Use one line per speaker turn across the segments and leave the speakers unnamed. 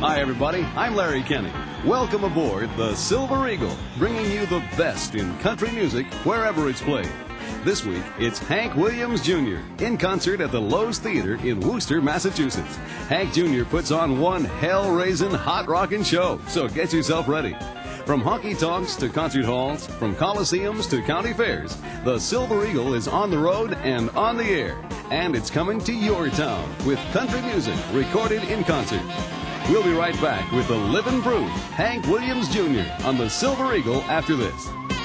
Hi, everybody. I'm Larry Kenny. Welcome aboard the Silver Eagle, bringing you the best in country music wherever it's played. This week, it's Hank Williams Jr. in concert at the Lowe's Theater in Worcester, Massachusetts. Hank Jr. puts on one hell-raising, hot-rockin' show, so get yourself ready. From honky-tonks to concert halls, from coliseums to county fairs, the Silver Eagle is on the road and on the air. And it's coming to your town with country music recorded in concert. We'll be right back with the living proof, Hank Williams Jr. on the Silver Eagle after this.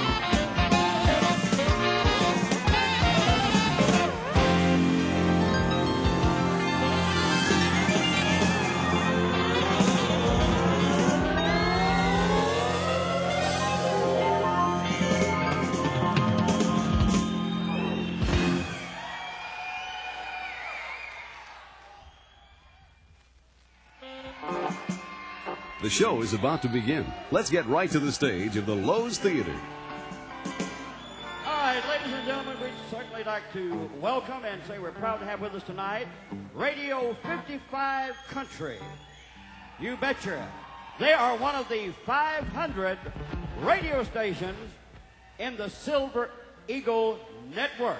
The show is about to begin. Let's get right to the stage of the Lowe's Theater.
All right, ladies and gentlemen, we'd certainly like to welcome and say we're proud to have with us tonight Radio 55 Country. You betcha. They are one of the 500 radio stations in the Silver Eagle Network.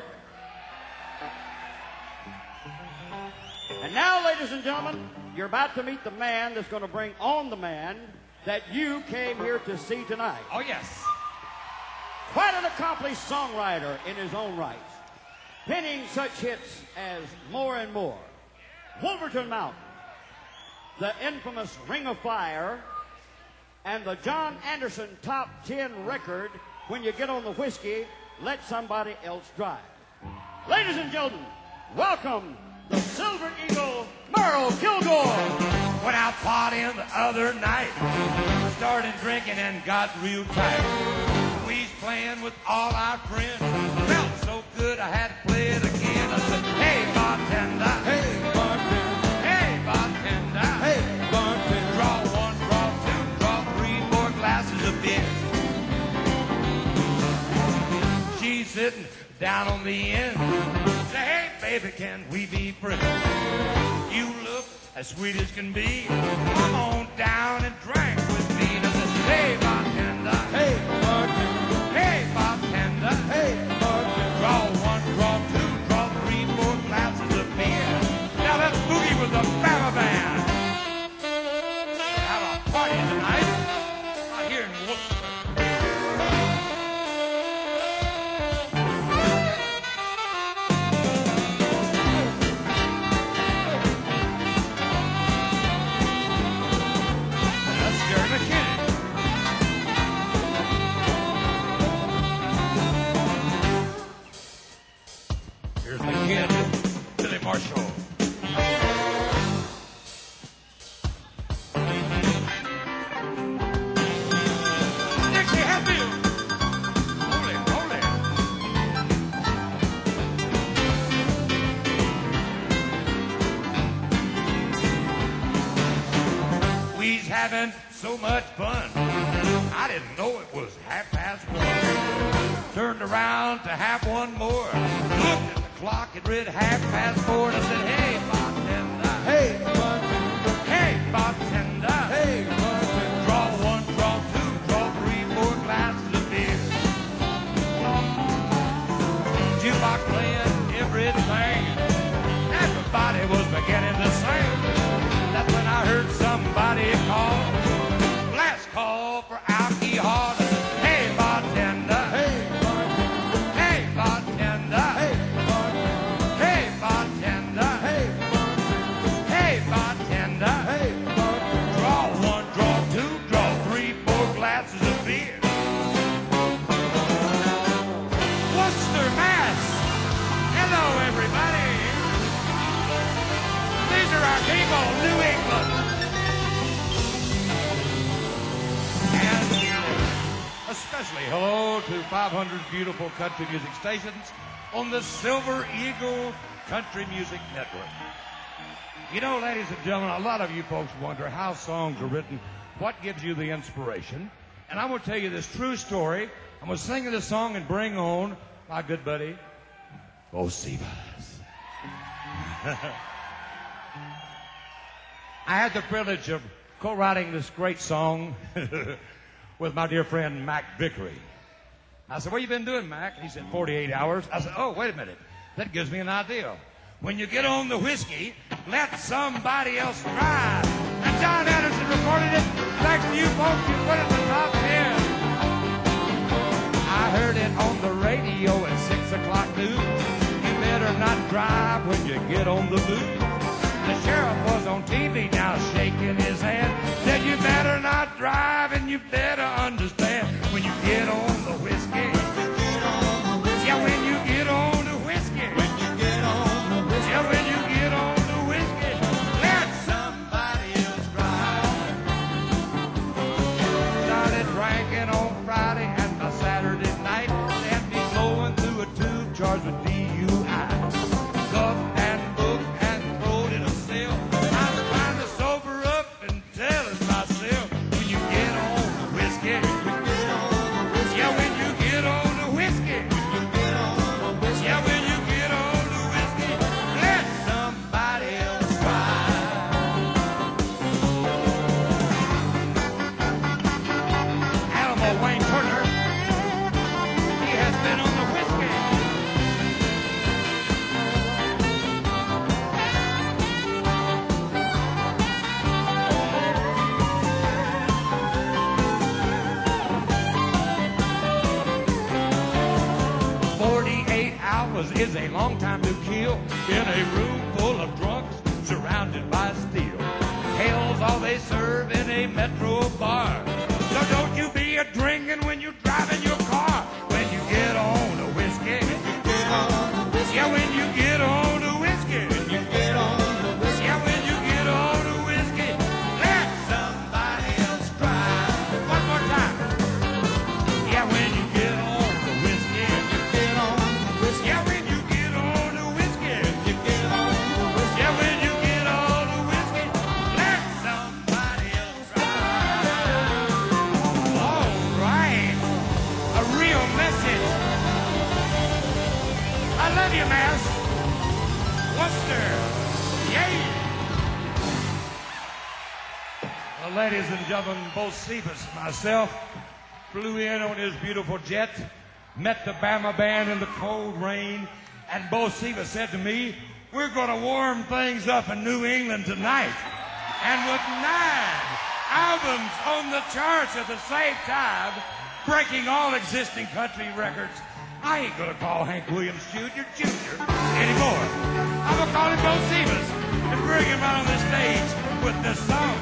And now, ladies and gentlemen, you're about to meet the man that's going to bring on the man that you came here to see tonight.
Oh, yes.
Quite an accomplished songwriter in his own right, penning such hits as More and More, Wolverton Mountain, the infamous Ring of Fire, and the John Anderson Top 10 record, When You Get on the Whiskey, Let Somebody Else Drive. Ladies and gentlemen, welcome the Silver Eagle, Merle Kilgore.
Went out partying the other night. Started drinking and got real tight. We's playing with all our friends. Felt so good I had to play it again. I said, hey, bartender.
Hey, bartender.
Hey, bartender.
Hey, bartender.
Draw one, draw two, draw three, 4 glasses of beer. She's sitting down on the end. Say, hey, baby, can we be friends? You look as sweet as can be. Come on down and drink with me. And I said, hey, bartender.
Hey, bartender.
Hey, bartender.
Hey, bartender.
Draw one, draw two, draw three, 4 glasses of beer. Now let's boogie with the Bama Band. Have a party tonight out here in Worcester. Here's the kid, Billy Marshall. Dixie Hatfield. Holy, holy. We's having so much fun. I didn't know it was 1:30. Turned around to have one more. Looked at the clock, it read 4:30. And I said, hey, bartender.
Hey, bartender.
Hey, bartender.
Hey, bartender.
Draw one, draw two, draw three, 4 glasses of beer. Jukebox playing everything. Everybody was beginning to sing. That's when I heard somebody call. Last call for alcohol. I said, hey, bartender.
Hey, bartender.
Hey, bartender.
Hey, bartender.
Hey, bartender.
Hey, bartender.
Hey, bartender.
Hey, bartender.
Draw one, draw two, draw three, 4 glasses of beer. Worcester, Mass. Hello, everybody. These are our people, New England. And especially hello to 500 beautiful country music stations on the Silver Eagle Country Music Network. You know, ladies and gentlemen, a lot of you folks wonder how songs are written, what gives you the inspiration. And I'm going to tell you this true story. I'm going to sing this song and bring on my good buddy, Bo Sivas. I had the privilege of co-writing this great song with my dear friend Mac Vickery. I said, what you been doing, Mac? He said, 48 hours. I said, oh, wait a minute. That gives me an idea. When you get on the whiskey, let somebody else drive. And John Anderson recorded it. Thanks to you folks, you put it in the top 10. I heard it on the radio at 6 o'clock noon. You better not drive when you get on the booze. The sheriff was on TV now shaking his hand. Said you better not drive and you better understand when you get on the whiskey. Yeah, when you get on the whiskey. When you get on the whiskey. Yeah, when you get on the whiskey. Let somebody else drive. Started drinking on Friday and by Saturday night. They had me blowing through a tube charged with DUI. Cuffed and booked and thrown in a cell. I'm trying to sober up and telling myself when you get on the whiskey. Yeah, when you get on the whiskey. Yeah, when you get on the whiskey, let somebody else drive. Alamo Wayne Turner, he has been on the whiskey. 48 hours is a long time to kill in a room full of drunks surrounded by steel. Hell's all they serve in a metro bar. So don't you be a drinking when you're driving your car. When you get on the whiskey. Yeah, when you get on the whiskey. Yeah, when you get on the whiskey. Let somebody else drive. One more time. Yeah, when you get on the whiskey. Yeah, when you get on the whiskey. Yeah, when you get on the whiskey. Let somebody else drive. All right. A real message. I love you, Mass. Worcester. Yay. Well, ladies and gentlemen, Bo Cephas and myself flew in on his beautiful jet, met the Bama band in the cold rain, and Bo Cephas said to me, we're going to warm things up in New England tonight. And with 9 albums on the charts at the same time, breaking all existing country records, I ain't going to call Hank Williams Jr. anymore. I'm going to call him Bo Cephas and bring him out on the stage with this song.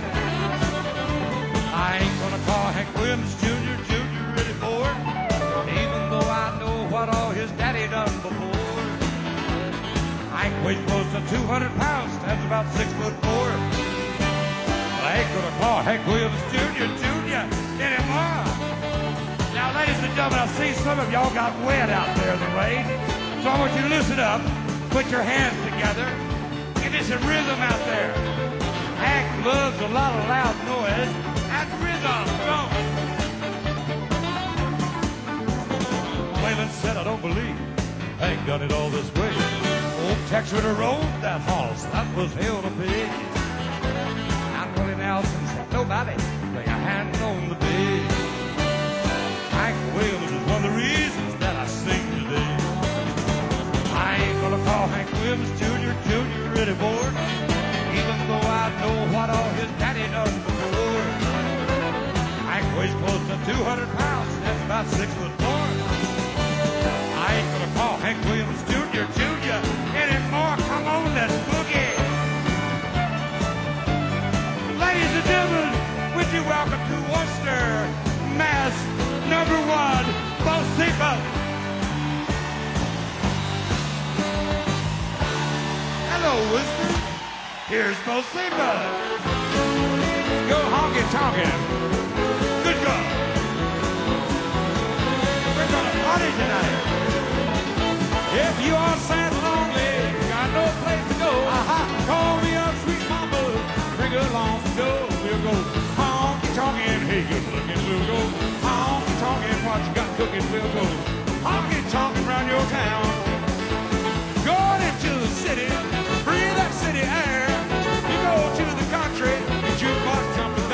I ain't going to call Hank Williams Jr. anymore, even though I know what all his daddy done before. Hank weighs close to 200 pounds, stands about 6'4". I ain't going to call Hank Williams Jr. anymore. Now, ladies and gentlemen, I see some of y'all got wet out there in the rain. So I want you to loosen up, put your hands together, give me some rhythm out there. Hank loves a lot of loud noise and rhythm. Waylon said, I don't believe Hank done it all this way. Old Tex Ritter rode that horse, that was hell to pay. And Willie Nelson said, nobody lay a hand on the bed. Hank Williams is one of the reasons that I sing today. I ain't gonna call Hank Williams Jr. anymore, even though I know what all his daddy done before. Hank weighs close to 200 pounds, that's about 6'4". I ain't gonna call Hank Williams Jr. anymore. Come on, let's boogie. Ladies and gentlemen, would you welcome to Worcester, Mass. #1, Bo Cephas. Hello, Worcester. Here's Bo Cephas. Go honky-tonkin'. Good God. We're gonna party tonight. If you are sad and lonely, got no place to go, call me up, sweet mama, bring along some dough. We'll go honky-tonkin', hey, good looking, we'll go honky-tonkin', what you got cooking, we'll go honky-tonkin' around your town. Going into the city, breathe that city air. You go to the country, the jukebox jumping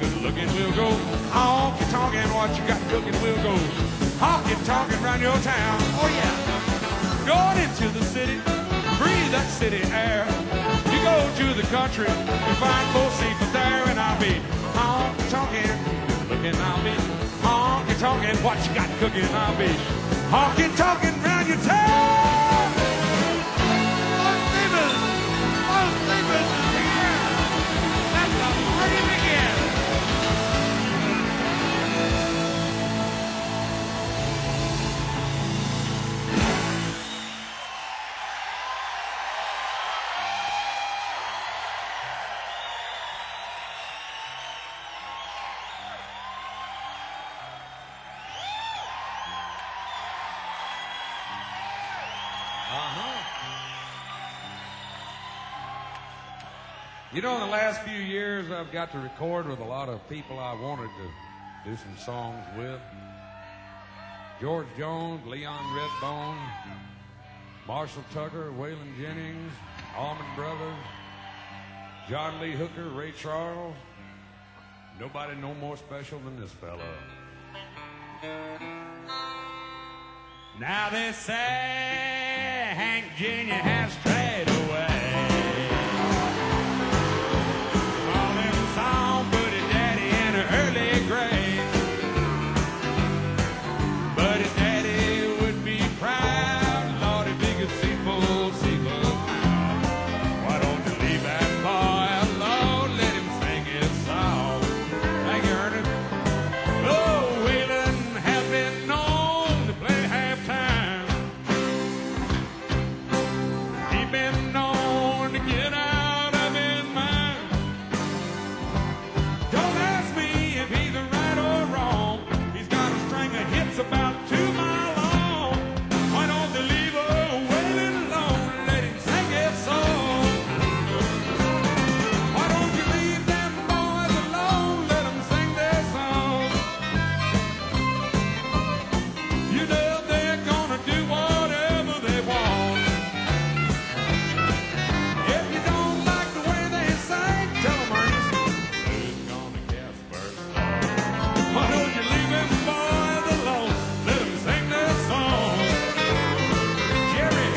looking, we'll go honky-tonkin', what you got cooking, we'll go honky-tonkin' round your town. Oh, yeah. Going into the city, breathe that city air. You go to the country, you find more seafood there, and I'll be honky-tonkin', looking, I'll be honky-tonkin', what you got cooking, I'll be honky-tonkin' round your town. Los Stevens is here. Let the party begin. You know, in the last few years, I've got to record with a lot of people I wanted to do some songs with. George Jones, Leon Redbone, Marshall Tucker, Waylon Jennings, Allman Brothers, John Lee Hooker, Ray Charles. Nobody no more special than this fella. Now they say Hank Jr. has strayed away. Early grave, but his daddy would be proud, Lord, if he could see full now. Why don't you leave that boy alone? Let him sing his song. Thank you, Ernest. Oh, Waylon has been known to play halftime. He's been known to get out of his mind. Don't ask me if he's right or wrong. He's got a string of hits about 2 miles long. Why don't they leave Waylon alone? Let him sing his song. Why don't you leave them boys alone? Let them sing their song. You know they're gonna do whatever they want. If you don't like the way they sing, tell them, Ernest, who's gonna guess first? Why don't you leave them boys alone? Let them sing their song. Jerry.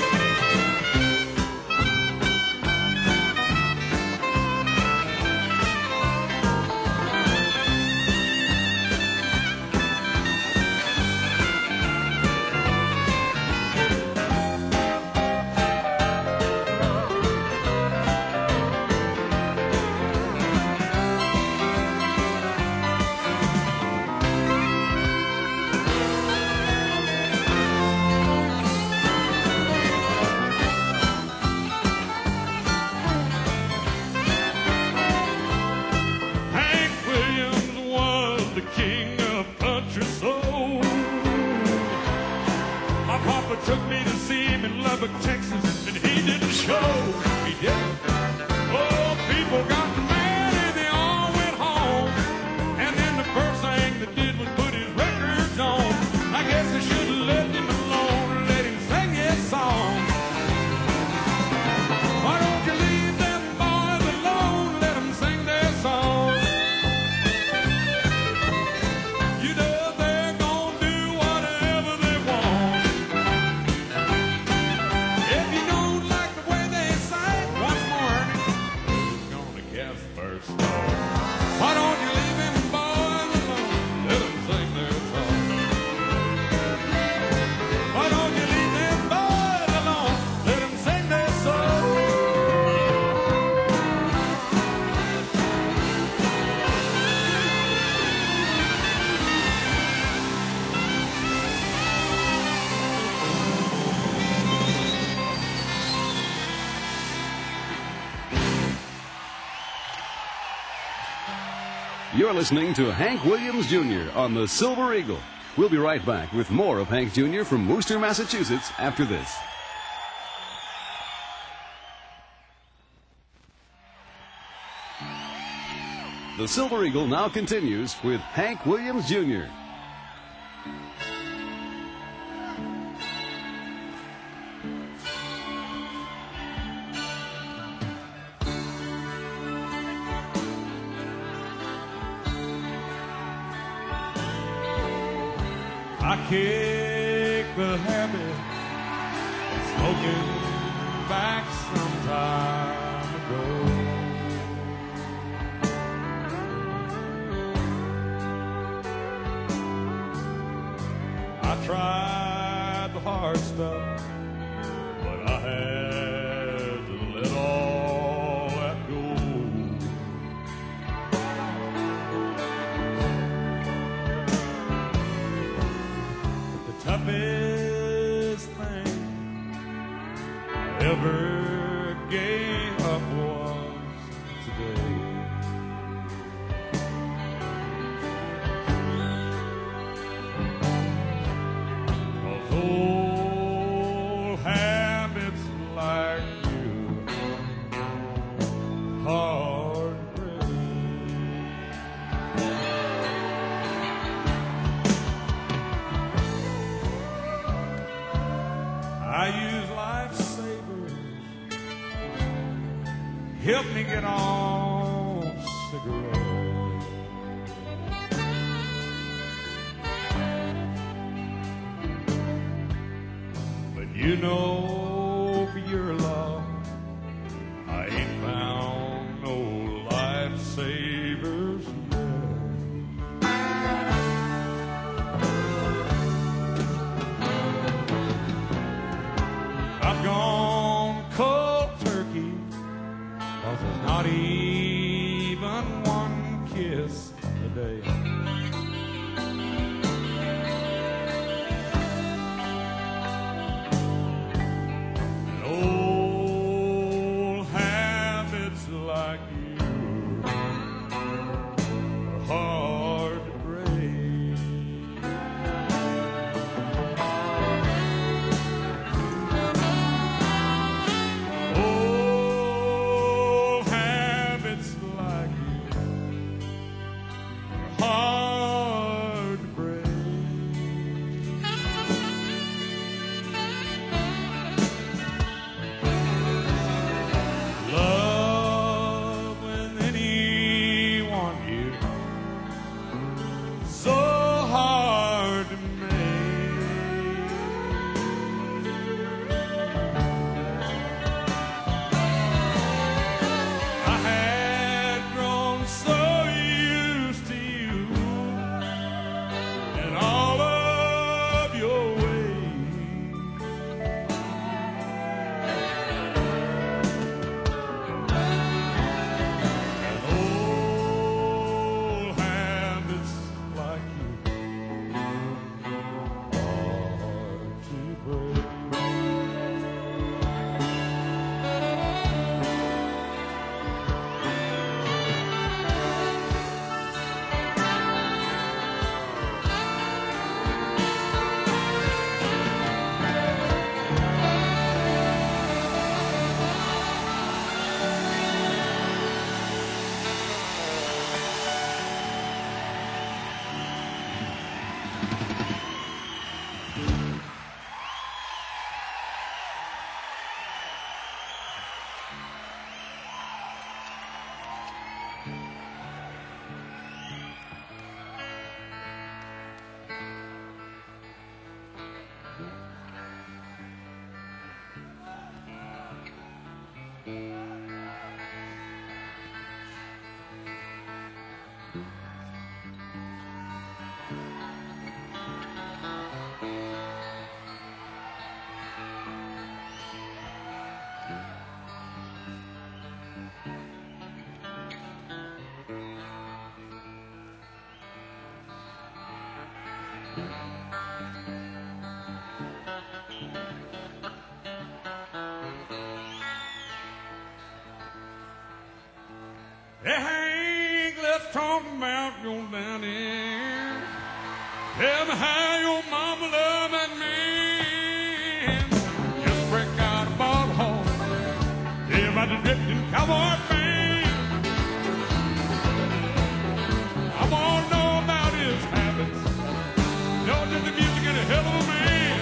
Hank Williams was the king of country soul. My papa took me to see him in Lubbock, Texas, and he didn't show. He didn't. Oh, people got mad and they all went home. And then the first thing they did was put his records on. I guess they should have left him alone, let him sing his song. Why don't you leave them boys alone? Let them sing their song. You know they're gonna do whatever they want. If you don't like the way they sing, once more, Ernest, who's gonna guess first? Why don't you leave them boys alone? Let them sing their song. Why don't you leave them boys alone? Let them sing their song.
You're listening to Hank Williams Jr. on the Silver Eagle. We'll be right back with more of Hank Jr. from Worcester, Massachusetts after this. The Silver Eagle now continues with Hank Williams Jr.
I kicked the habit of smoking back some time ago. I tried the hard stuff, but I had to let all that go. The toughest thing I ever gave up was today. Those old habits like you, hard to break. I use lifesavers, help me get off cigarettes. But you know, for your love, I ain't found no lifesavers yet. I've gone cold turkey, 'cause there's not even one kiss a day. And old habits like you are hard to break. Old habits like you are hard to break. Love with anyone you, so hard to make. I had grown so used to you and all of your ways. And old habits like you hard to break. Hey, Hank, let's talk about your daddy. Tell me how your mama loved that man. Just break out a bottle home. Tell about the drifting cowboy band. I want to know about his habits. Know that the music and a hell of a man.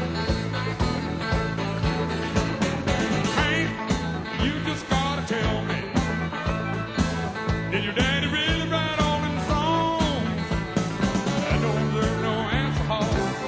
Hank, you just gotta tell me. Did your daddy really write all them songs? I know there's no answer hall.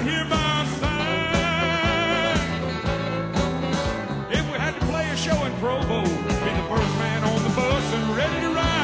here by our side. If we had to play a show in Provo, be the first man on the bus and ready to ride.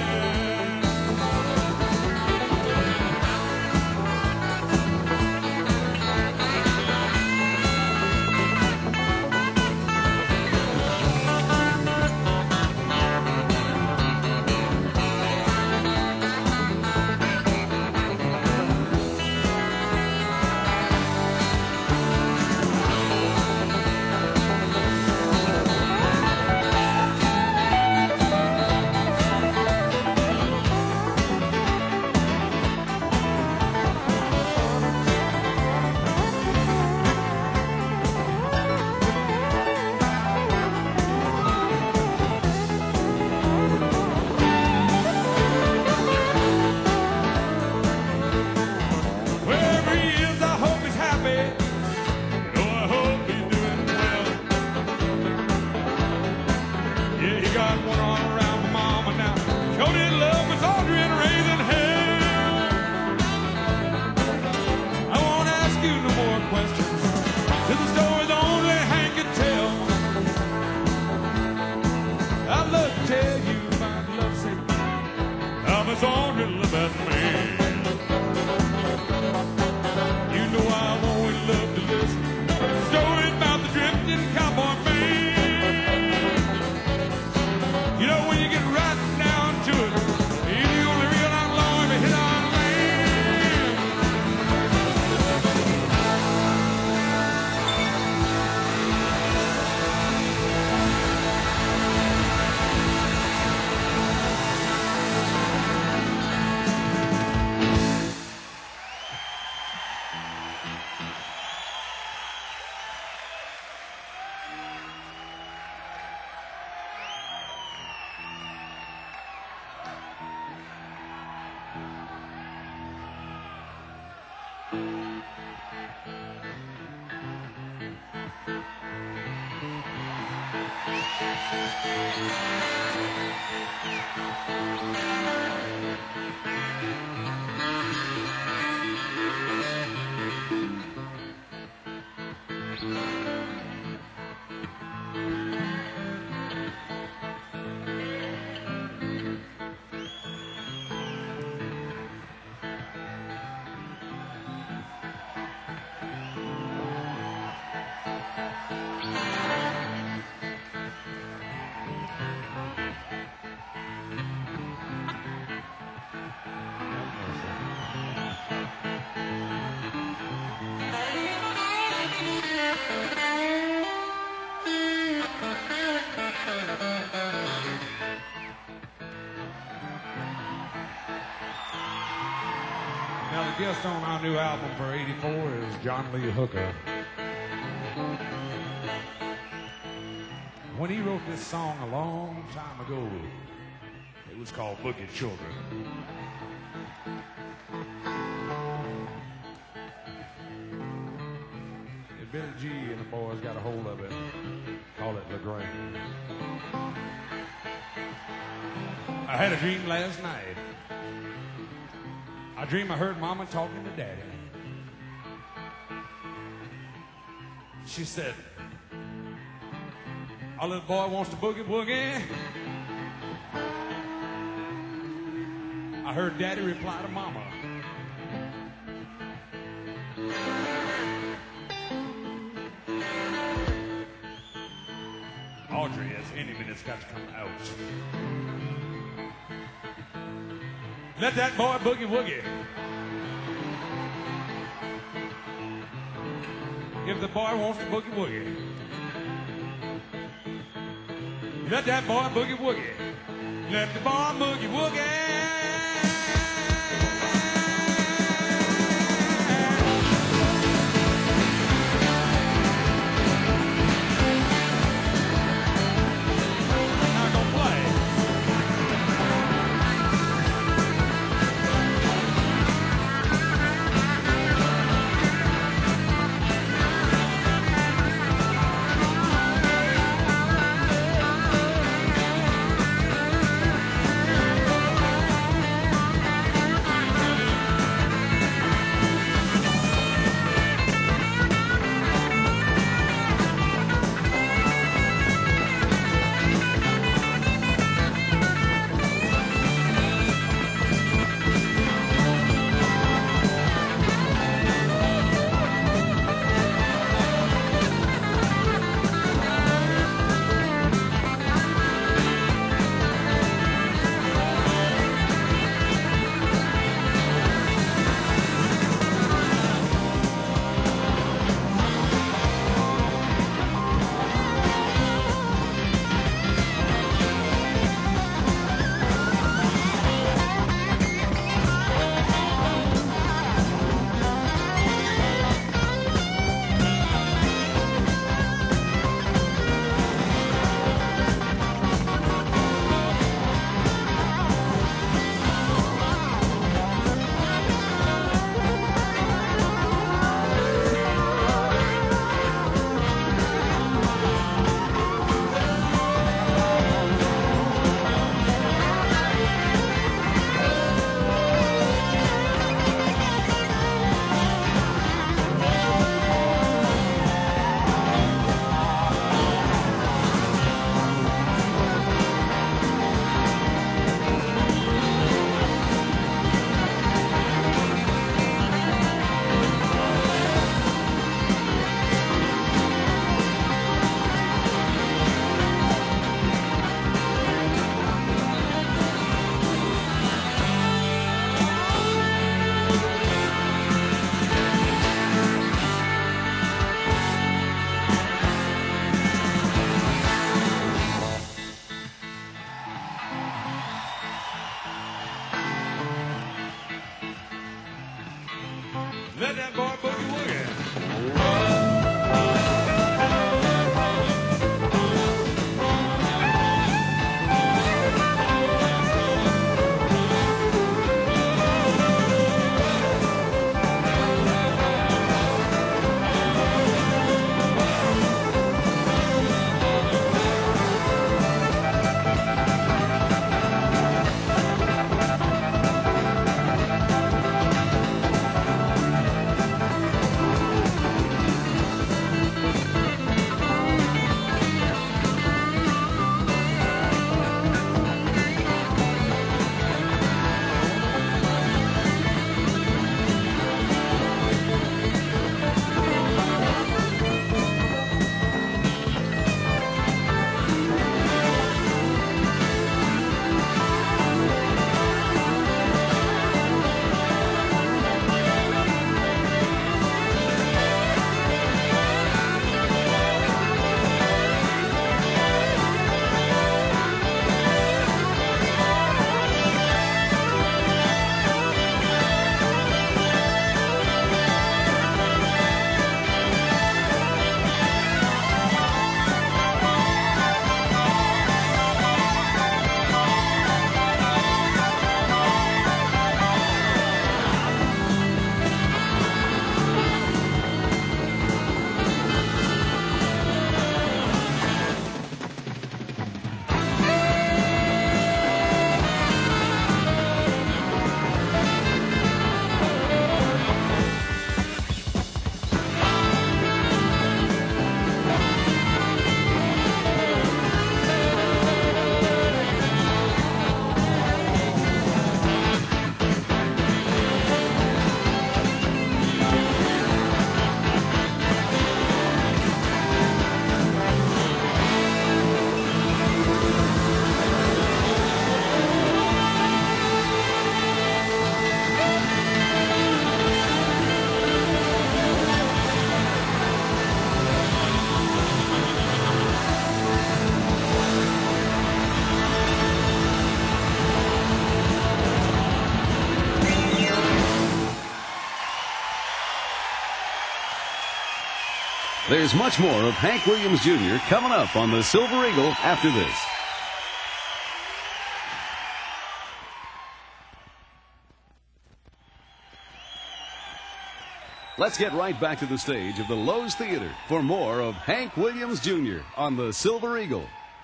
Wherever he is, I hope he's happy. Oh, I hope he's doing well. Yeah, he got one arm around my mama now. Showed his love with Audrey and raising hell. I won't ask you no more questions. To the story that only Hank can tell. I'd love to tell you my love secret. How much Audrey loved that man. You know I've always loved to listen. Story about the drifting cowboy man. You know when you get right down to it, he's the only real outlaw ever hit our land. Now the guest on our new album for '84 is John Lee Hooker. When he wrote this song a long time ago, it was called Boogie Children. And Billy G and the boys got a hold of it, call it LaGrange. I had a dream last night. I dreamed I heard Mama talking to Daddy. She said, our little boy wants to boogie woogie. I heard Daddy reply to Mama. Audrey has any minute's got to come out. Let that boy boogie woogie. If the boy wants to boogie woogie, let that boy boogie woogie. Let the boy boogie woogie.
There's much more of Hank Williams Jr. coming up on the Silver Eagle after this. Let's get right back to the stage of the Lowe's Theater for more of Hank Williams Jr. on the Silver Eagle.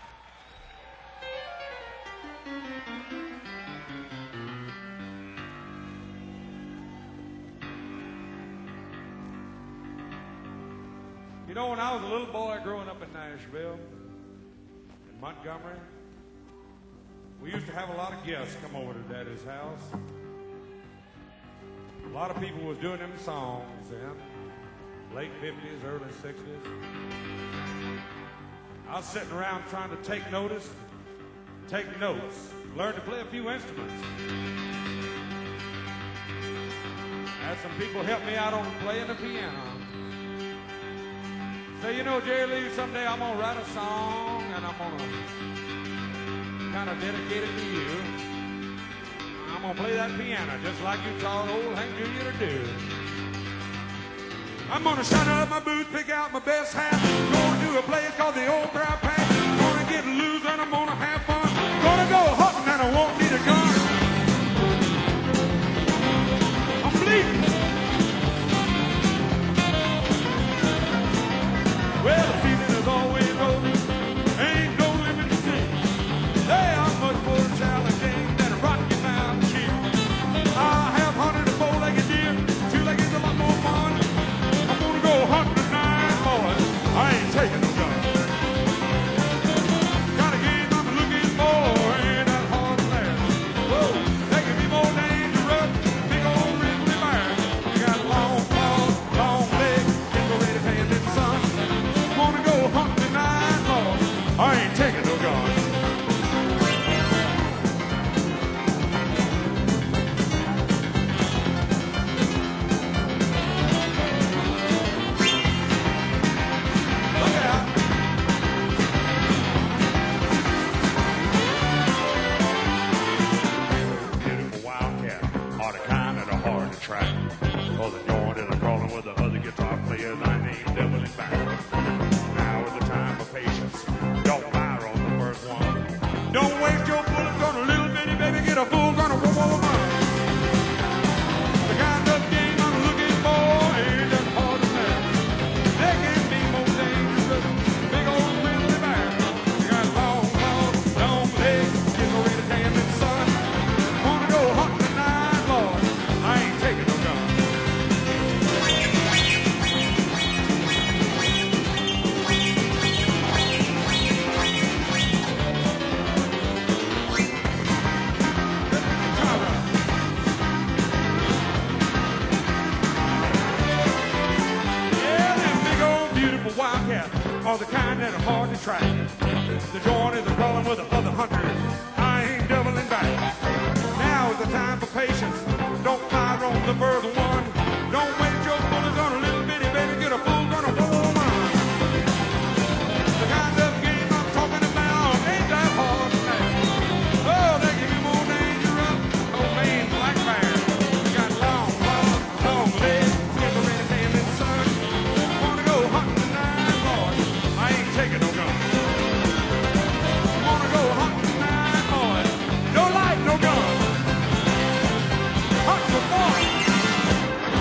You know, when I was a little boy growing up in Nashville, in Montgomery, we used to have a lot of guests come over to Daddy's house. A lot of people was doing them songs then, late 50s, early 60s. I was sitting around trying to take notice, take notes, learn to play a few instruments. Had some people help me out on playing the piano. Say, you know, Jerry Lee, someday I'm going to write a song and I'm going to kind of dedicate it to you. I'm going to play that piano just like you taught old Hank Jr. to do. I'm going to shine up my boots, pick out my best hat, going to do a place called the Old Crab Pack. Going to get loose and I'm going to have fun. Going to go hunting and I won't need a gun. I'm bleeding. Well, the season is always over. Ain't no limit to see. Hey, I'm much more challenging than a Rocky Mountain sheep. I have hunted a four-legged deer, two-legged's a lot more fun. I'm gonna go hunting tonight, boys. I ain't taking no gun. Got a game I'm looking for, ain't that hard to learn. Whoa, they can be more dangerous, big old grizzly bear. You got long claws, long legs, get ready to hand it, son. Wanna go hunting tonight, Lord. I ain't taking no gun. Look out. Beautiful wildcat are the kind that are hard to track. Oh, the joint is a crawling with the other guitar players. I named Devil in back. Now is the time for patience. Don't fire on the first one. Don't waste your bullets on a little bitty baby. Get a full gun of whoa. The kind of game I'm looking for ain't that hard to play. They can be more dangerous. Big old grizzly bear. You got long claws, long legs. Get ready to damn it, son. Wanna go hunting tonight, Lord. I ain't taking no gun. Yeah, them big old beautiful wildcats are the kind that are hard to track. The joint is a crawling with the other hunters. I ain't doubling back. Now is the time for patience. Don't fire on the first one. Don't waste your bullets on a little bitty baby. Get a full gun of woman. The kind of game I'm talking about ain't that hard to play. Oh, they can be more dangerous. Oh, man, black bear. You got long claws, long legs. Get ready to damn it, son. Wanna go hunting tonight, boys. I ain't taking no gun. Wanna go hunting tonight, boys. No light, no gun. Hunt for boys.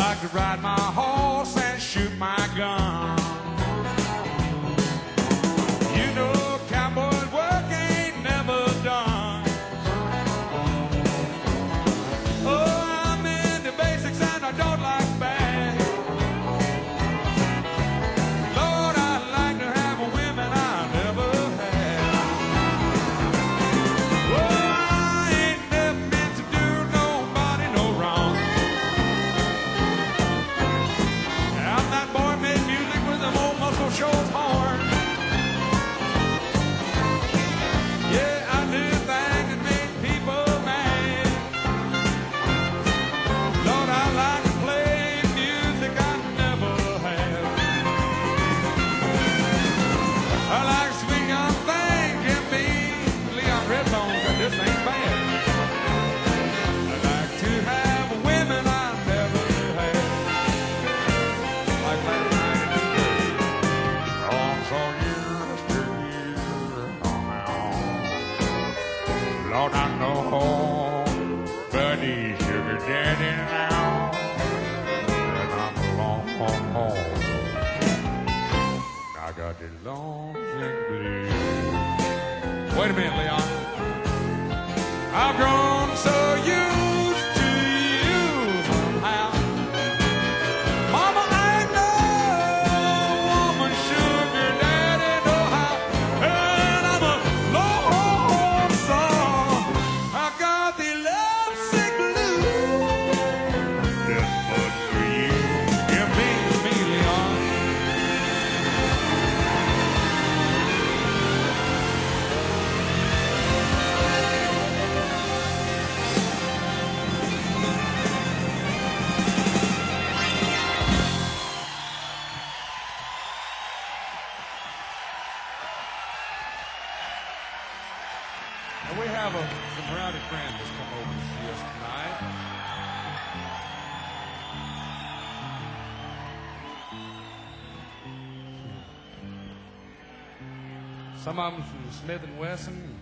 like to ride my horse and shoot my gun. You know, cowboy work ain't never done. Oh, I'm into basics and I don't like bad. Lord, I'd like to have women I never had. Oh, I ain't never meant to do nobody no wrong. I'm that boy made music with them old muscle shoals horn. Yeah, I do things that make people mad. Lord, I like to play music I never had. I like sweet young thing, Jim Beam, Leon Redbone, but this ain't bad. I like to have women I never had. Like last night and today. Wrong song yesterday. Lord, I know, but he's sugar daddy now. And I'm alone. I got the lonesome blues. Wait a minute, Leon. I've grown so used to you somehow. Mama, I know woman sugar daddy know how. And I'm a lone song. I got the lovesick blues. This much for you. You mean me, Leon. And we have some rowdy friends that's come over to see us tonight. Some of them from Smith & Wesson.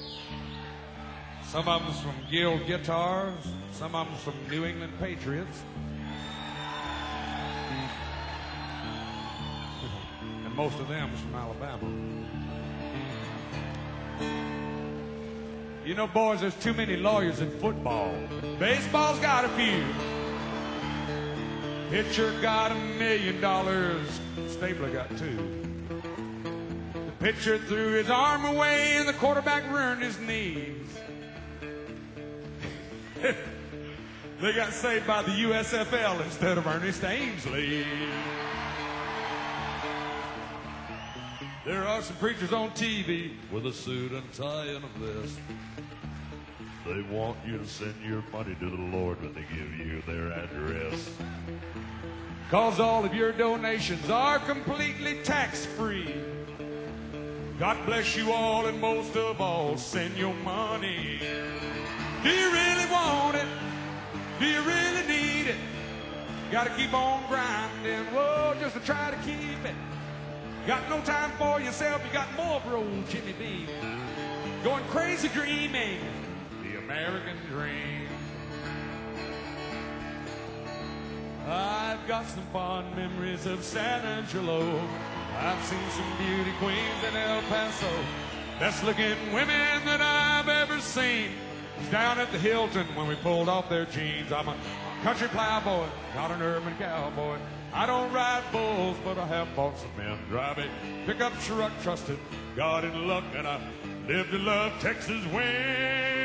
Some of them from Guild Guitars. Some of them from New England Patriots. And most of them is from Alabama. You know, boys, there's too many lawyers in football. Baseball's got a few. Pitcher got $1 million. Stabler got $2 million. The pitcher threw his arm away and the quarterback ruined his knees. They got saved by the USFL instead of Ernest Ainsley. There are some preachers on TV with a suit and tie and a vest. They want you to send your money to the Lord when they give you their address. 'Cause all of your donations are completely tax-free. God bless you all, and most of all, send your money. Do you really want it? Do you really need it? Gotta keep on grinding, whoa, just to try to keep it. Got no time for yourself, you got more for old Jimmy B. Going crazy dreaming the American dream. I've got some fond memories of San Angelo. I've seen some beauty queens in El Paso. Best looking women that I've ever seen was down at the Hilton when we pulled off their jeans. I'm a country plowboy, not an urban cowboy. I don't ride bulls, but I have bought some men. Drive a pickup truck, trusted God in luck, and I live to love Texas wind.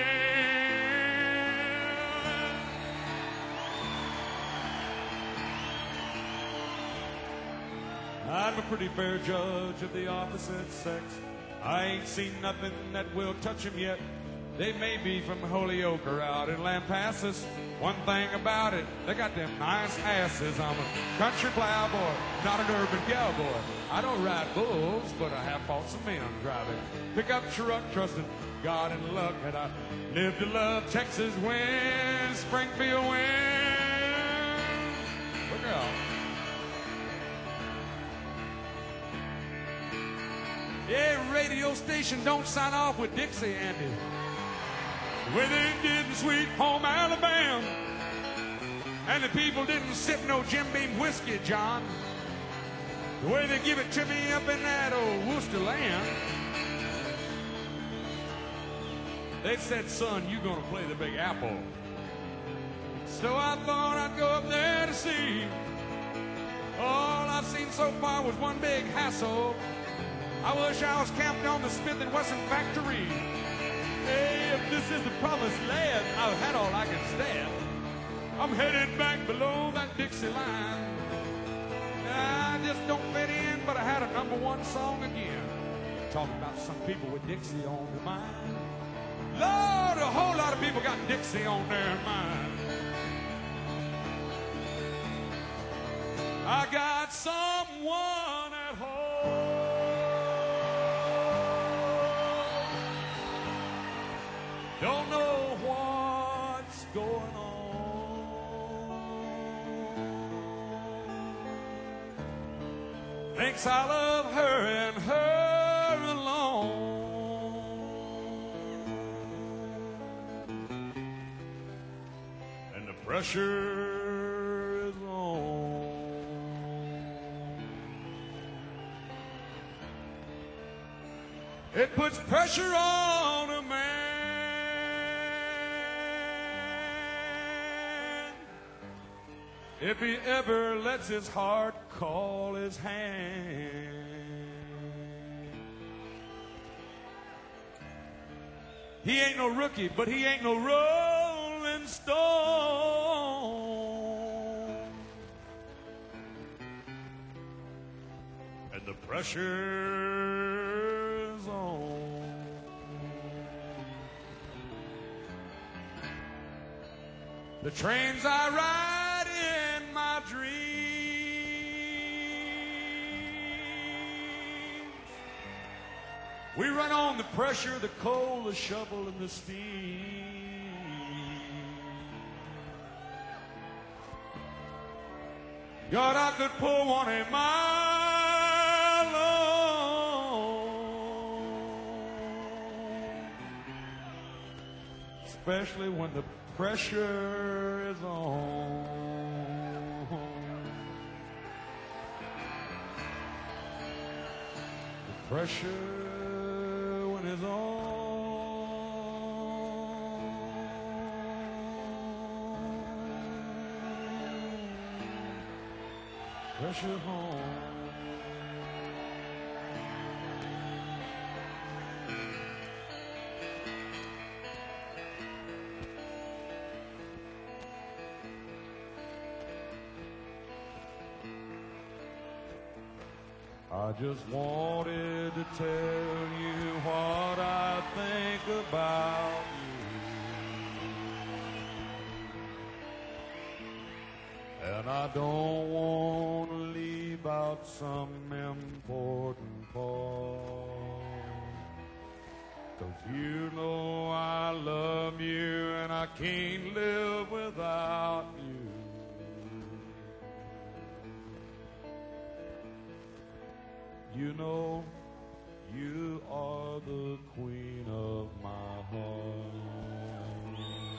I'm a pretty fair judge of the opposite sex. I ain't seen nothing that will touch 'em yet. They may be from Holyoke or out in Lampasas. One thing about it, they got them nice asses. I'm a country plowboy, not an urban cowboy. I don't ride bulls, but I have fought some men driving pickup truck, trusting God and luck. And I live to love Texas wind, Springfield wind. Look out. Yeah, radio station don't sign off with Dixie, Andy. Where they did in sweet home Alabama. And the people didn't sip no Jim Beam whiskey, John, the way they give it to me up in that old Worcester land. They said, son, you're gonna play the Big Apple. So I thought I'd go up there to see. All I've seen so far was one big hassle. I wish I was camped on the Smith & Wesson factory. Hey, if this is the promised land, I've had all I can stand. I'm headed back below that Dixie line. I just don't fit in, but I had a #1 song again. Talking about some people with Dixie on their mind. Lord, a whole lot of people got Dixie on their mind. I got someone at home. Don't know what's going on. Thinks I love her and her alone. And the pressure is on. It puts pressure on a man if he ever lets his heart call his hand. He ain't no rookie, but he ain't no rolling stone. And the pressure's on. The trains I ride in my dreams, we run on the pressure, the coal, the shovel, and the steam. God, I could pull one a mile long, especially when the pressure is on. The pressure when it's on. Pressure home. I just wanted to tell you what I think about you. And I don't want to leave out some important part. 'Cause you know I love you and I can't live without you. You know, you are the queen of my heart.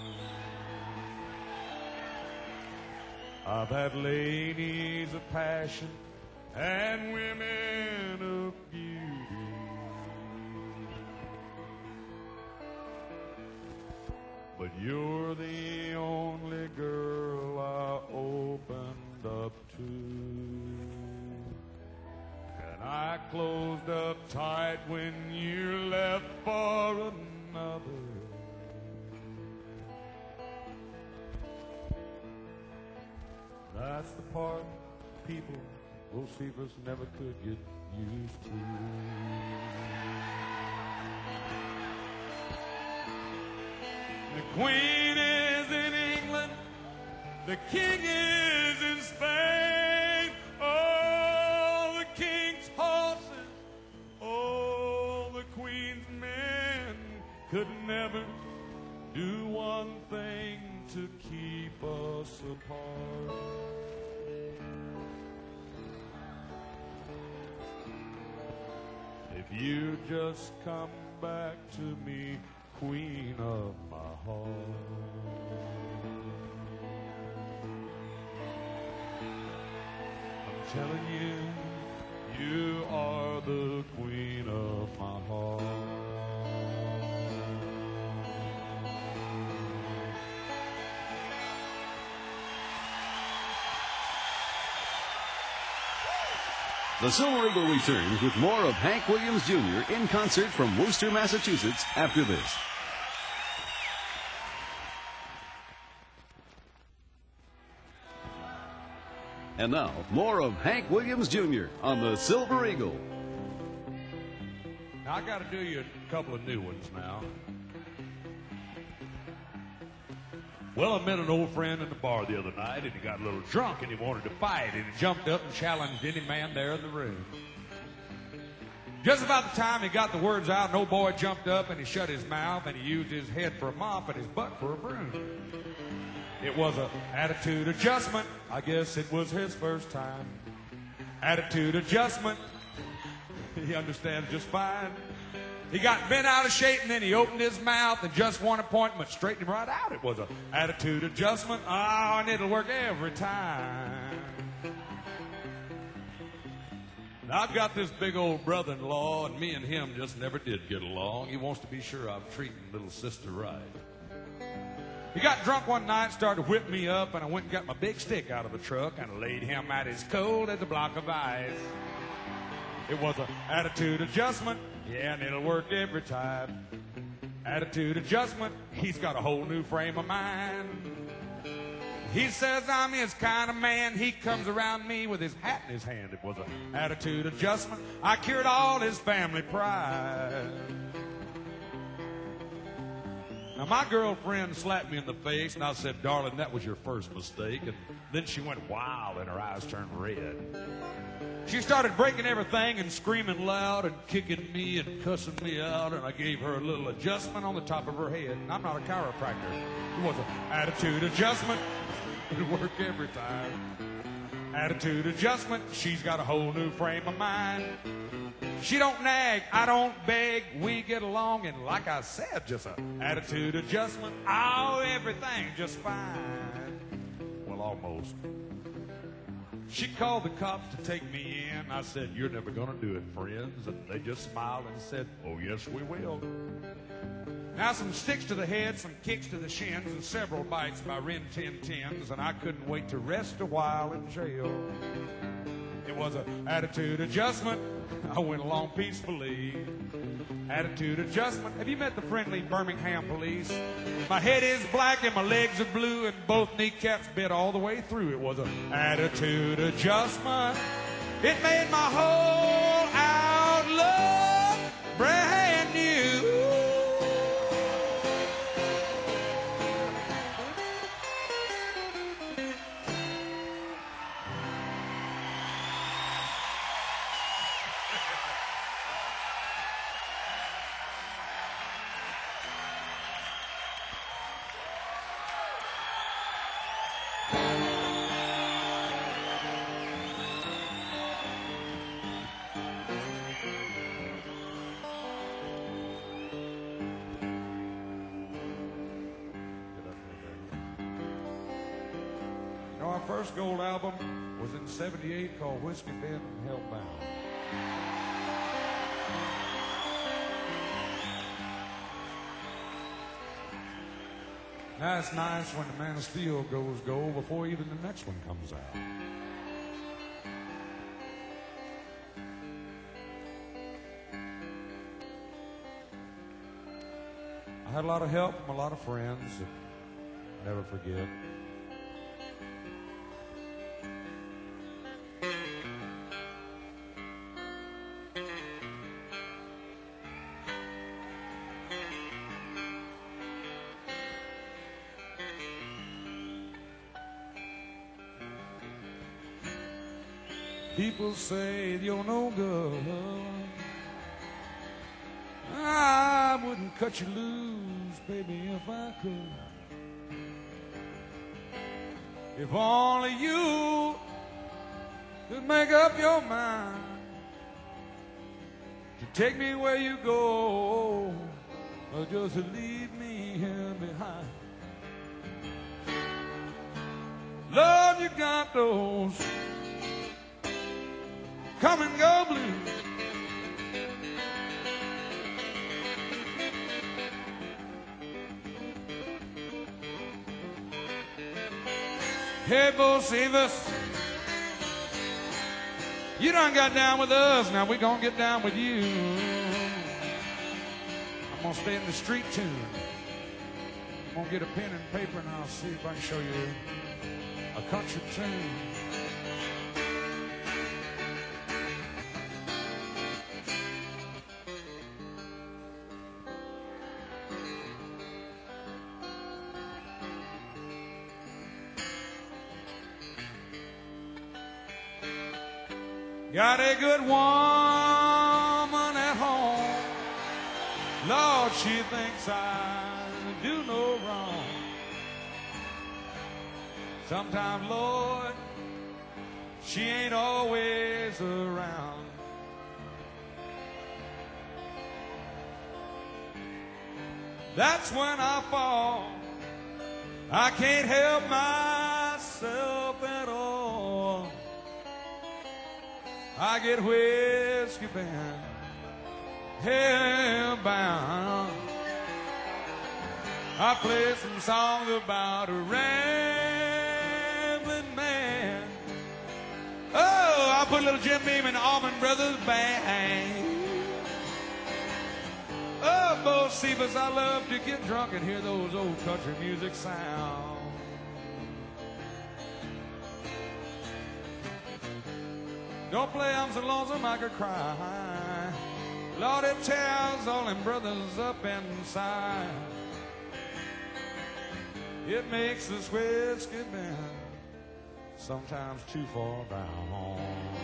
I've had ladies of passion and women of beauty, but you're the only girl I opened up to. I closed up tight when you left for another. That's the part people, those fevers never could get used to. The queen is in England, the king is in Spain. Oh, the king's horses, oh, the queen's men could never do one thing to keep us apart. If you just come back to me, queen of my heart. telling you, you are the queen of my heart.
The Silver Eagle returns with more of Hank Williams Jr. in concert from Worcester, Massachusetts after this. And now, more of Hank Williams Jr. on the Silver Eagle.
Now, I got to do you a couple of new ones now. Well, I met an old friend in the bar the other night, and he got a little drunk, and he wanted to fight, and he jumped up and challenged any man there in the room. Just about the time he got the words out, an old boy jumped up, and he shut his mouth, and he used his head for a mop and his butt for a broom. It was an attitude adjustment. I guess it was his first time. Attitude adjustment. He understands just fine. He got bent out of shape, and then he opened his mouth, and just one appointment straightened him right out. It was an attitude adjustment. Oh, and it'll work every time. Now, I've got this big old brother-in-law, and me and him just never did get along. He wants to be sure I'm treating little sister right. He got drunk one night, started to whip me up, and I went and got my big stick out of the truck and laid him out as cold as a block of ice. It was an attitude adjustment. Yeah, and it'll work every time. Attitude adjustment. He's got a whole new frame of mind. He says I'm his kind of man. He comes around me with his hat in his hand. It was an attitude adjustment. I cured all his family pride. Now, my girlfriend slapped me in the face, and I said, darling, that was your first mistake. And then she went wild, and her eyes turned red. She started breaking everything and screaming loud and kicking me and cussing me out, and I gave her a little adjustment on the top of her head. And I'm not a chiropractor. It was an attitude adjustment. It'll work every time. Attitude adjustment. She's got a whole new frame of mind. She don't nag, I don't beg, we get along, and like I said, just an attitude adjustment. Oh, everything just fine. Well, almost. She called the cops to take me in. I said, you're never going to do it, friends. And they just smiled and said, oh, yes, we will. Now, some sticks to the head, some kicks to the shins, and several bites by Rin Tin Tins, and I couldn't wait to rest a while in jail. It was an attitude adjustment. I went along peacefully. Attitude adjustment. Have you met the friendly Birmingham police? My head is black and my legs are blue, and both kneecaps bit all the way through. It was an attitude adjustment. It made my whole outlook brand new. Our first gold album was in '78 called Whiskey Bend and Hellbound. Now it's nice when the Man of Steel goes gold before even the next one comes out. I had a lot of help from a lot of friends that I'll never forget. People say you're no good. I wouldn't cut you loose, baby, if I could. If only you could make up your mind to take me where you go, or just to leave me here behind. Love, you got those come and go blues. Hey, Bo Sivas, you done got down with us, now we gonna get down with you. I'm gonna stay in the street tune. I'm gonna get a pen and paper and I'll see if I can show you a country tune. Got a good woman at home. Lord, she thinks I do no wrong. Sometimes, Lord, she ain't always around. That's when I fall. I can't help myself at all. I get whiskey bound, hellbound. I play some songs about a rambling man. Oh, I put little Jim Beam in the Allman Brothers Band. Oh, Bo Sivas, I love to get drunk and hear those old country music sounds. Don't play, I'm so lonesome I could cry. Lord, it tears all them brothers up inside. It makes this whiskey bend sometimes too far down.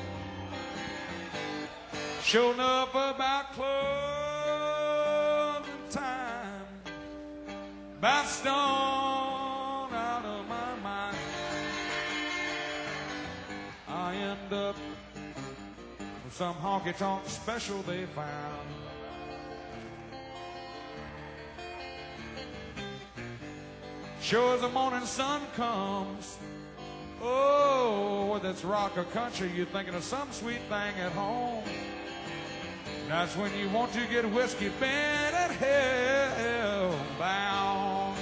Sure enough about closing time, about stone out of my mind, I end up some honky-tonk special they found. Sure as the morning sun comes, oh, whether it's rock or country, you're thinking of some sweet thing at home. That's when you want to get whiskey bent and hellbound.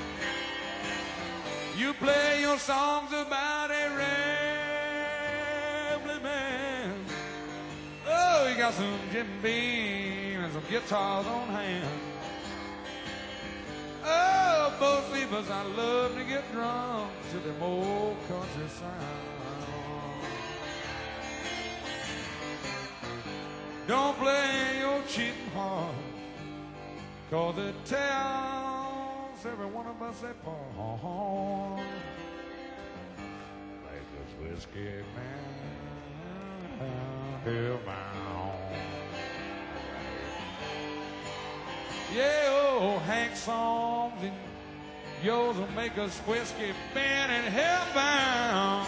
You play your songs about a rambling man. Oh, you got some Jim Beam and some guitars on hand. Oh, Bo Sivas, I love to get drunk to them old country sounds. Don't play your cheating heart, 'cause it tells every one of us apart. Like this whiskey man, hellbound. Yeah, oh, Hank songs and yours will make us whiskey bent and hellbound.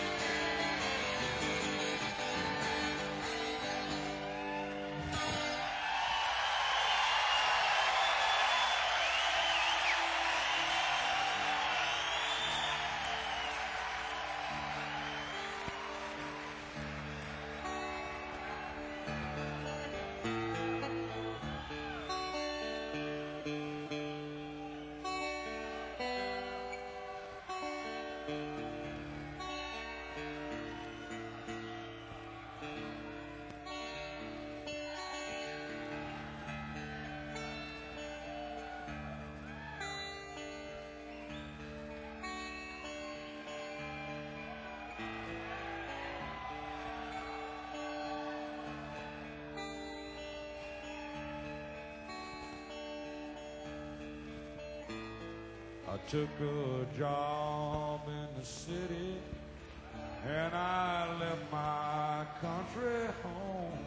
I took a job in the city and I left my country home.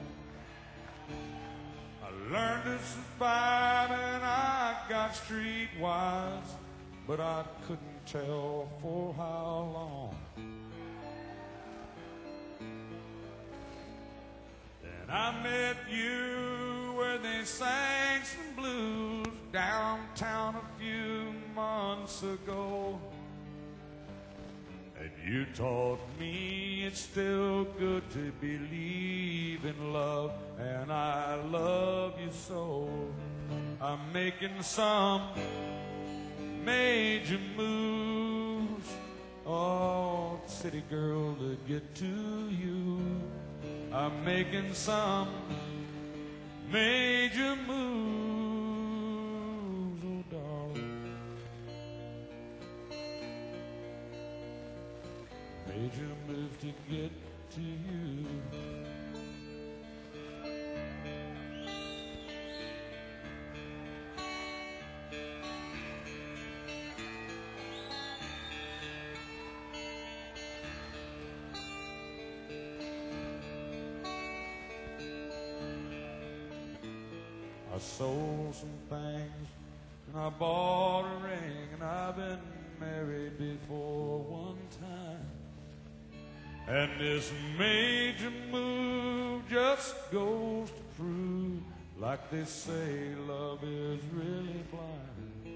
I learned to survive and I got streetwise, but I couldn't tell for how long. Then I met you where they sang some blues downtown a few months ago. And You taught me it's still good to believe in love, and I love you so. I'm making some major moves, oh, city girl, to get to you. I'm making some major moves, oh darling. Major moves to get to you. I sold some things and I bought a ring, and I've been married before one time. And this major move just goes to prove, like they say, love is really blind.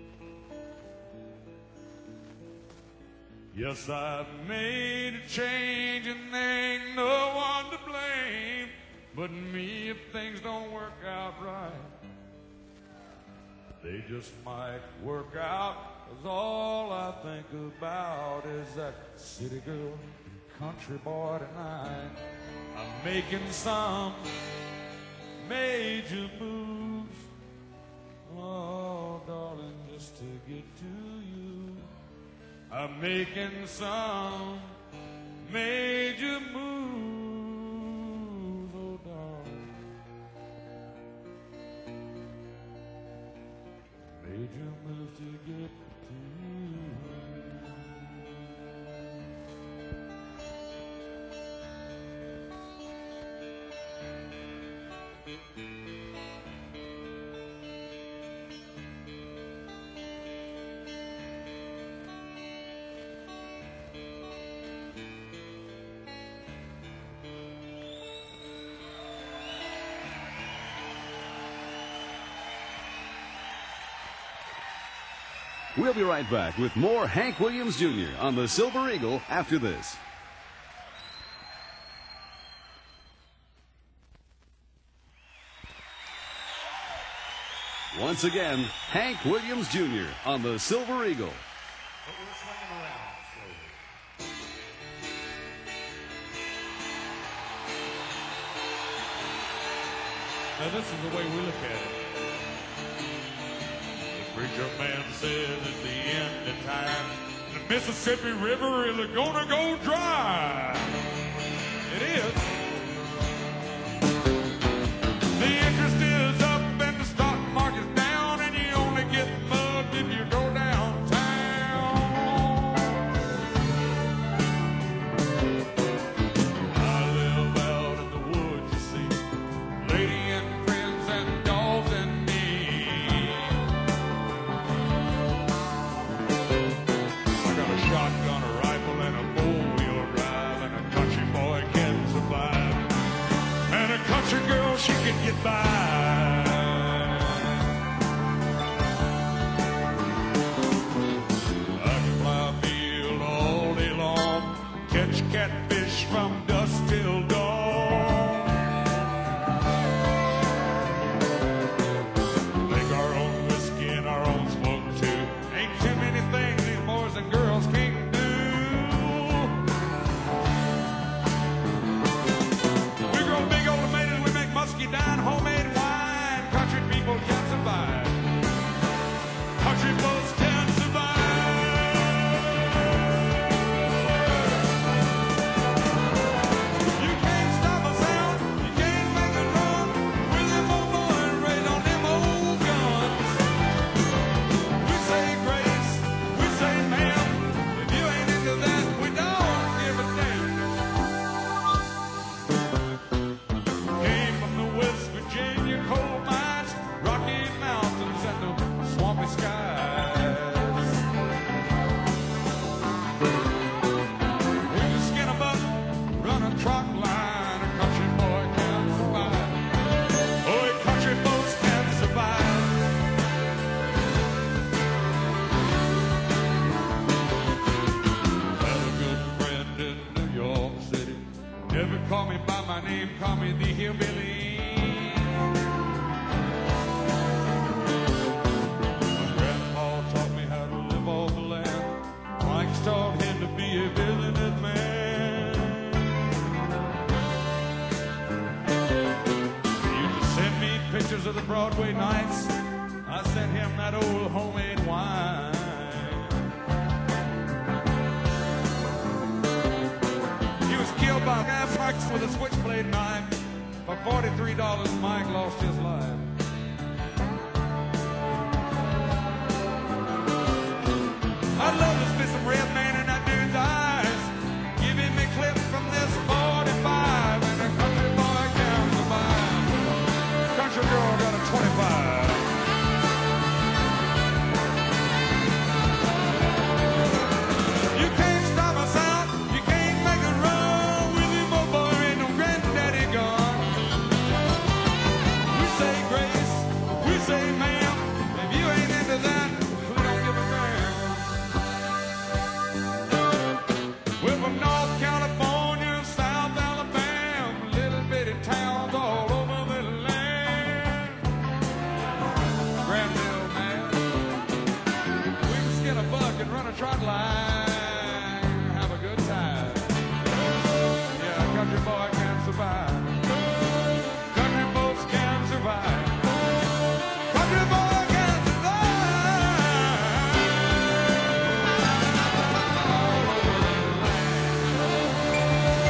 Yes, I've made a change and there ain't no one to blame but me if things don't work out right. They just might work out, 'cause all I think about is that city girl, country boy tonight. I'm making some major moves, oh darling, just to get to you. I'm making some major moves, oh darling. Major moves to get to you.
We'll be right back with more Hank Williams Jr. on the Silver Eagle after this. Once again, Hank Williams Jr. on the Silver Eagle.
But we're swinging around slowly. Now this is the way we look at it. The preacher man says it's the end of time. The Mississippi River is gonna go dry. It is. The interest is up and the stock market's down, and you only get mugged if you go downtown. I live out in the woods, you see, lady and friends and dogs and me. I got a shotgun, a rifle, and a four-wheel drive, and a country boy can survive, and a country girl, she can get by. I can fly a field all day long, catch catfish from dusk till dawn. Make our own whiskey and our own smoke too. Ain't too many things these boys and girls can't do. We grow big old tomatoes, we make musky down, homemade wine. Country people can survive. Country folks can survive. You can't stop a sound, you can't make a drum. We're them old boys raised on them old guns. We say grace, we say ma'am. If you ain't into that, we don't give a damn. Came from the West Virginia coal mines, Rocky Mountains, and the swampy skies. We can skin a buck, run a truck line, a country boy can survive. Oh, country folks can survive. Had a good friend Never call me by my name, call me the hillbilly. Grandpa taught me how to live off the land. Mike's taught him to be a businessman. He used to send me pictures of the Broadway nights. I sent him that old homemade wine. He was killed by Mike's with a switchblade knife. For $43, Mike lost his life. I'd love to spit some red man in that dude's eyes. Give him a clip from this 45 and a country boy can survive. Country girl got a 25. You can't stop us out. You can't make us run with him, oh boy, ain't no granddaddy gone. We say grace, we say ma'am. If you ain't into that, we don't give a damn. We're from North California, South Alabama, little bitty towns all over the land. Granville, man, we can skin a buck and run a trot line, have a good time. Yeah, country boy can survive. Country boys can survive. Country boy can survive. All over the land.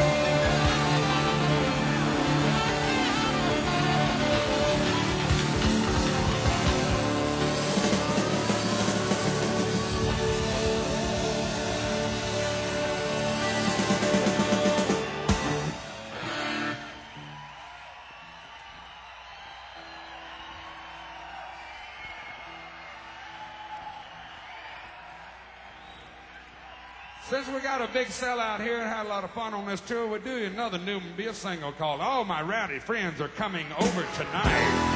Since we got a big sellout here and had a lot of fun on this tour, we'll do another new beer single called All My Rowdy Friends Are Coming Over Tonight.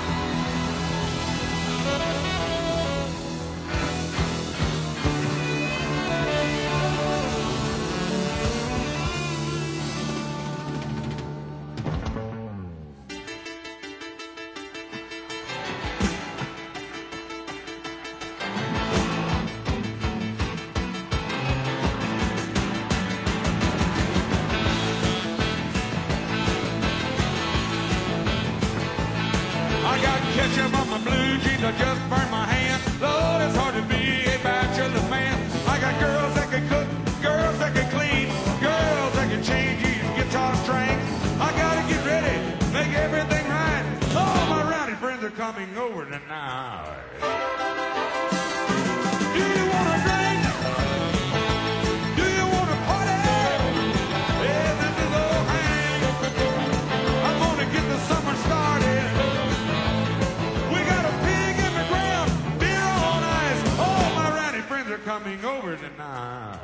I got ketchup on my blue jeans, I just burned my hand. Lord, it's hard to be a bachelor man. I got girls that can cook, girls that can clean, girls that can change these guitar strings. I gotta get ready, make everything right. All my rowdy friends are coming over tonight. Do you wanna drink? Do you wanna party? Yeah, this is old Hank. I'm gonna get the summer started. We got a pig in the ground, beer on ice. All my rowdy friends are coming over tonight.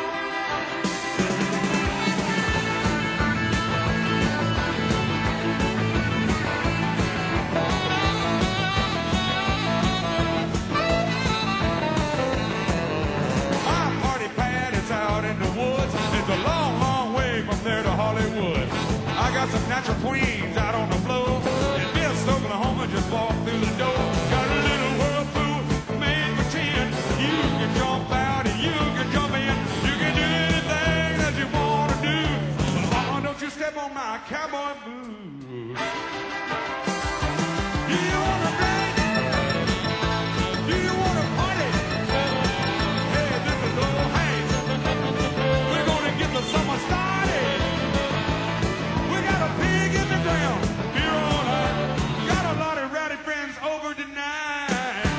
My party pad is out in the woods. It's a long, long way from there to Hollywood. I got some natural queens out on the floor. And Miss Oklahoma just walked through the door. Got a little whirlpool made for 10. You can jump out and you can jump in. You can do anything that you want to do. But mama, don't you step on my cowboy boots. Do you want to drink? Do you want to party? Hey, this is old Hank. We're gonna get the summer started. We got a pig in the ground, beer on ice. Got a lot of rowdy friends over tonight.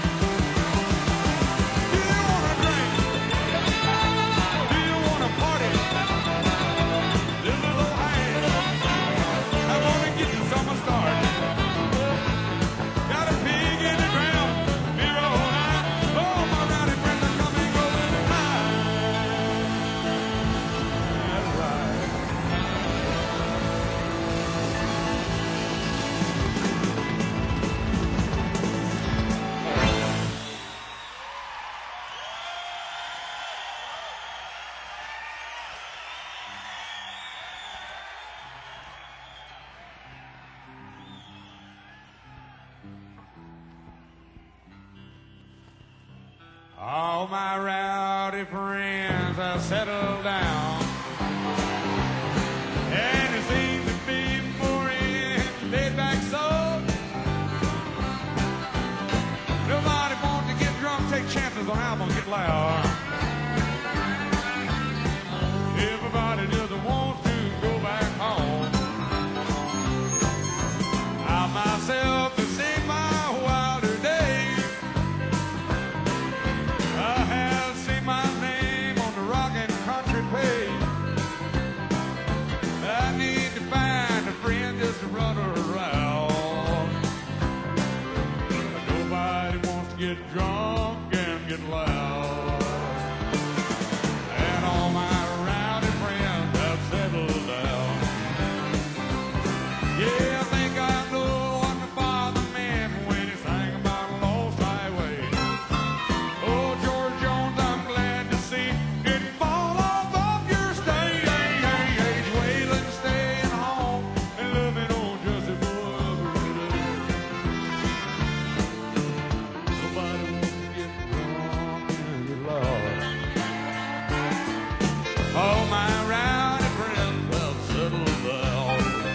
Do you wanna drink? Do you wanna party? This is old Hank. I wanna get the summer started. All my rowdy friends have settled down, and it seems to be more in laid back soul. Nobody wants to get drunk, take chances on albums, get loud. Everybody just wants to go back home. I myself to see my wilder days. I have seen my name on the rock and country page. I need to find a friend just to run around. Nobody wants to get drunk and get loud. And all my rowdy friends have settled down. Yeah, I think I know what to bother man when he sang about a lost highway. Oh, George Jones, I'm glad to see it fall off of your stage. Waylon staying home and loving old Jussie Booker. Nobody wants to get drunk and get lost. All my rowdy friends have settled down.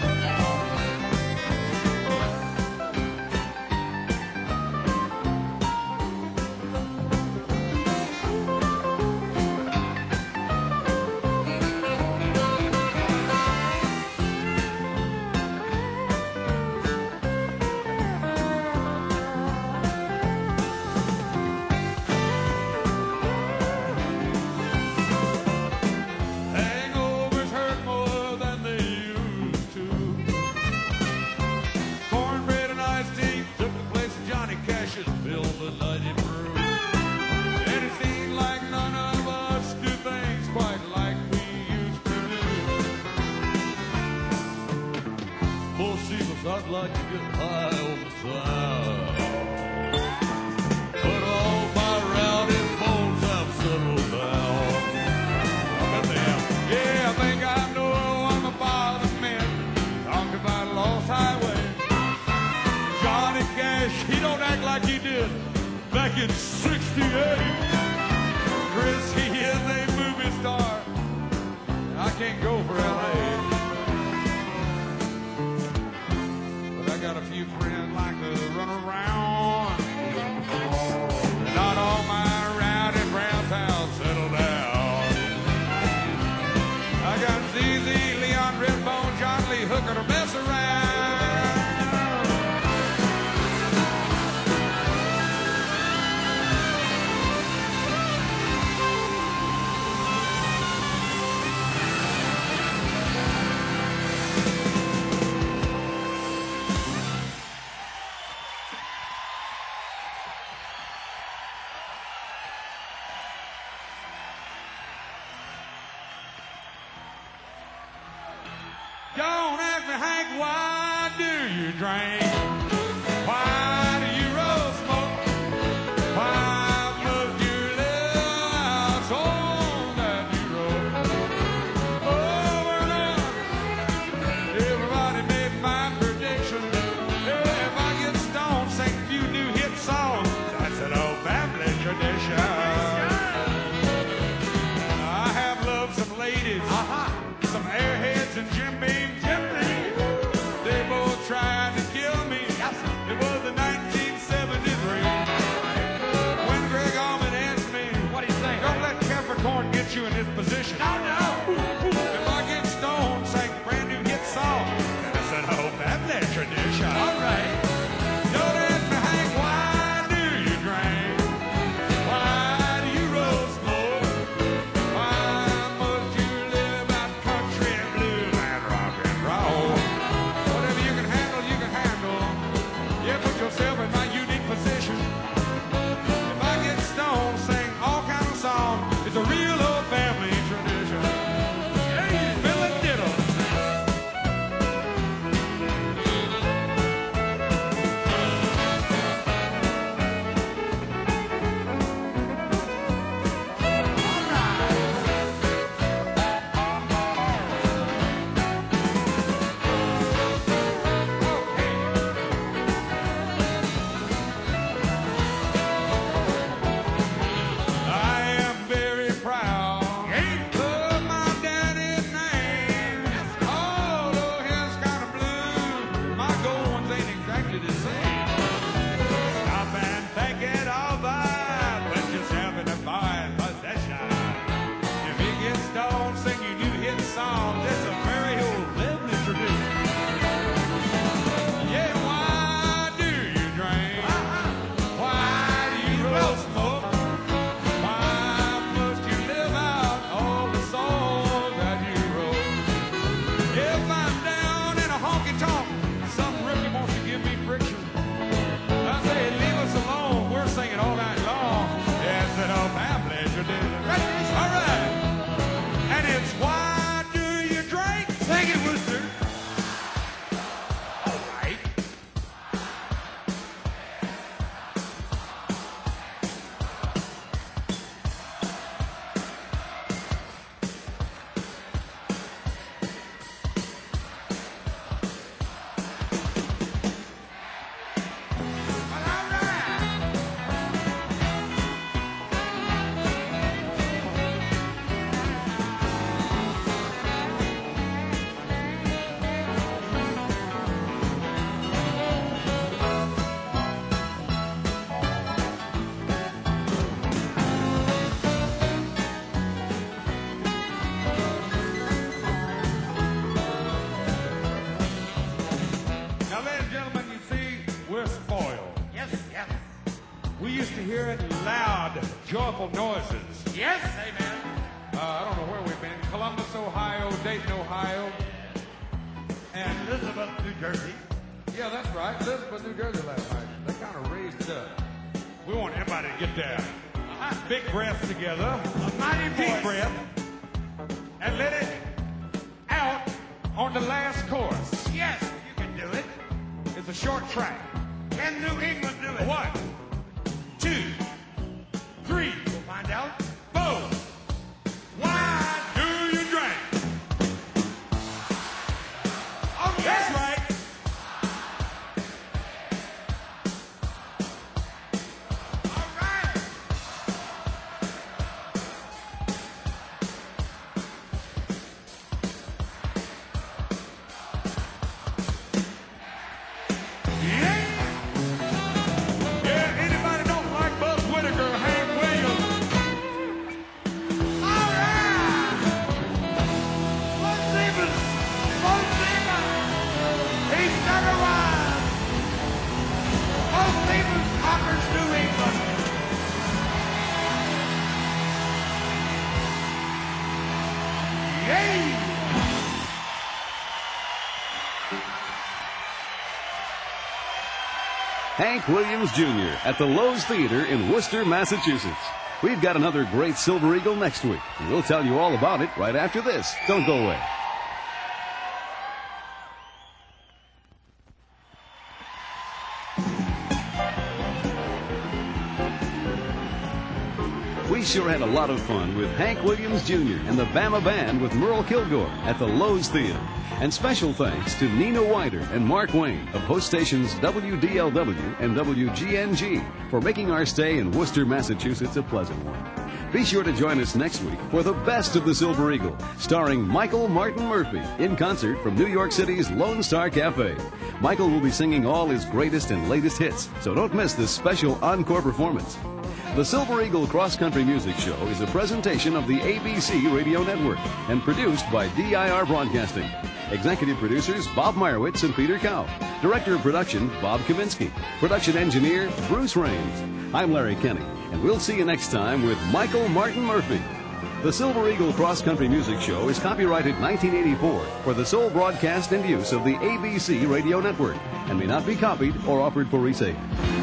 Hangovers hurt more than they used to. Cornbread and iced tea took the place of Johnny Cash's Bill the Nighty Brew. And it seemed like none of us do things quite like we used to do. Most seamers, I'd like to get high all the time. But all my rowdy folks have settled down. Yeah, I think I know I'm about the men talking about a lost highway. Johnny Cash, he don't act like he did back in '68. Chris, he is a movie star. I can't go for L.A. But I got a few friends like to run around. Not all my rowdy friends have settled down. I got ZZ, Leon Redbone, John Lee Hooker to mess around. Don't ask me, Hank, why do you drink? Why do you roll smoke? Why must you live so that you roll? Over and on. Everybody made my prediction. If I get stoned, sing a few new hit songs. That's an old family tradition. I have loved some ladies, some airheads and Jim Beam. They both tried to kill me. hear loud, joyful noises.
Yes, amen.
I don't know where we've been. Columbus, Ohio, Dayton, Ohio, and
Elizabeth, New Jersey.
yeah, that's right. Elizabeth, New Jersey last night. They kind of raised it up. We want everybody to get their big breaths together.
A mighty
Deep
voice.
breath. And let it out on the last chorus.
Yes, you can do it.
It's a short track.
Can New England do it?
1, 2, 3,
We'll find out.
4. Why do you drink?
Oh, yes.
That's right.
All right.
Yeah, anybody don't like Buzz Whitaker, Hank Williams?
All right. One Stevens. He's not arrived. One Stevens conquers New England. Yay!
Hank Williams Jr. at the Lowe's Theater in Worcester, Massachusetts. We've got another great Silver Eagle next week, and we'll tell you all about it right after this. Don't go away. We sure had a lot of fun with Hank Williams Jr. and the Bama Band with Merle Kilgore at the Lowe's Theater. And special thanks to Nina Wider and Mark Wayne of host stations WDLW and WGNG for making our stay in Worcester, Massachusetts a pleasant one. Be sure to join us next week for the best of the Silver Eagle, starring Michael Martin Murphey in concert from New York City's Lone Star Cafe. Michael will be singing all his greatest and latest hits, so don't miss this special encore performance. The Silver Eagle Cross Country Music Show is a presentation of the ABC Radio Network and produced by DIR Broadcasting. Executive producers Bob Meyerowitz and Peter Cow. Director of production Bob Kaminsky. Production engineer Bruce Raines. I'm Larry Kenny, and we'll see you next time with Michael Martin Murphey. The Silver Eagle Cross Country Music Show is copyrighted 1984 for the sole broadcast and use of the ABC Radio Network and may not be copied or offered for resale.